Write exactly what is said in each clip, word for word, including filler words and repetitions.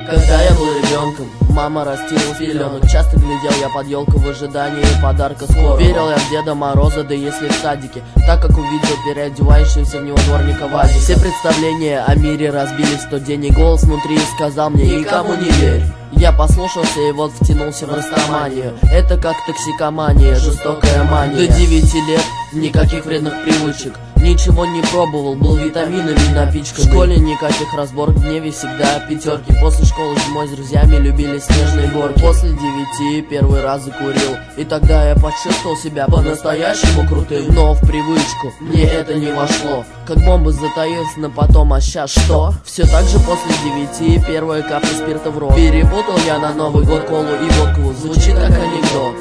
Когда я был ребенком, мама растила пеленок. Часто глядел я под елку в ожидании подарка скорого. Верил я в Деда Мороза, да если в садике, так как увидел переодевающегося в него дворника Вадика. Все представления о мире разбились в тот день, и голос внутри сказал мне: никому не верь. Я послушался и вот втянулся в растоманию. Это как токсикомания, жестокая мания. До девяти лет никаких вредных привычек, ничего не пробовал, был витаминами напичкан. В школе никаких разборок, в гневе всегда пятерки. После школы зимой с друзьями любили снежные горки. После девяти первый раз закурил, и тогда я почувствовал себя по-настоящему крутым. Но в привычку мне это не вошло, как бомба затаился на потом, а щас что? Все так же после девяти первая капля спирта в рот. Перепутал я на Новый год колу и водку, звучит как анекдот.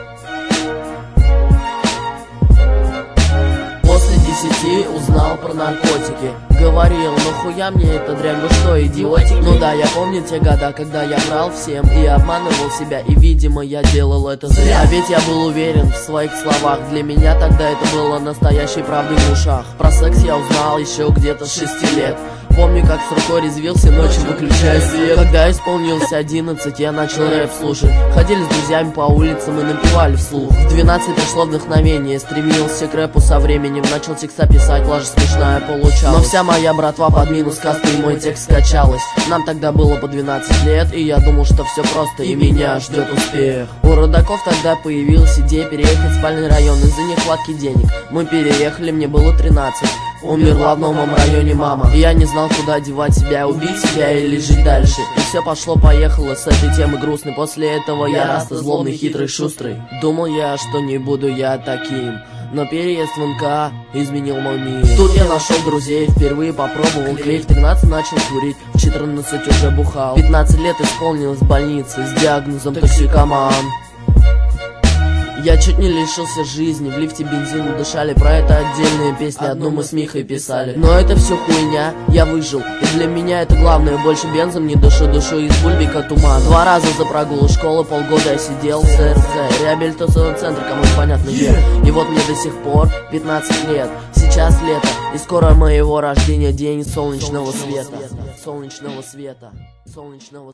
После десяти узнал про наркотики. Говорил: нахуя мне эта дрянь, вы что, идиотики? Ну да, я помню те года, когда я брал всем и обманывал себя, и видимо я делал это зря. А ведь я был уверен в своих словах, для меня тогда это было настоящей правдой в ушах. Про секс я узнал еще где-то с шести лет. Помню, как с рукой резвился ночью, выключая свет. Когда исполнился одиннадцать, я начал рэп слушать. Ходили с друзьями по улицам и напевали вслух. В двенадцать пришло вдохновение, стремился к рэпу со временем. Начал текста писать, лажа смешная получалась. Но вся моя братва под минус касты, и мой текст скачалась. Нам тогда было по двенадцать лет, и я думал, что все просто, и меня ждет успех. У родаков тогда появилась идея переехать в спальный район из-за нехватки денег. Мы переехали, мне было тринадцать. Умерла в новом районе мама, и я не знал, куда девать себя, убить себя или жить дальше. И все пошло-поехало с этой темы грустной. После этого я расту злобный, хитрый, шустрый. Думал я, что не буду я таким, но переезд в эн ка изменил мой мир. Тут я нашел друзей, впервые попробовал клей. В тринадцать начал курить, в четырнадцать уже бухал. пятнадцать лет исполнилось в больнице с диагнозом токсикоман. Я чуть не лишился жизни, в лифте бензин дышали. Про это отдельные песни, одну мы с Михой писали. Но это все хуйня, я выжил, и для меня это главное. Больше бензом не дышу, душу из бульбика туман. Два раза за прогул школы, полгода я сидел в эс эр цэ, реабилитационный центр, кому непонятно где. И вот мне до сих пор пятнадцать лет. Сейчас лето, и скоро моего рождения день солнечного света. Солнечного света, солнечного света.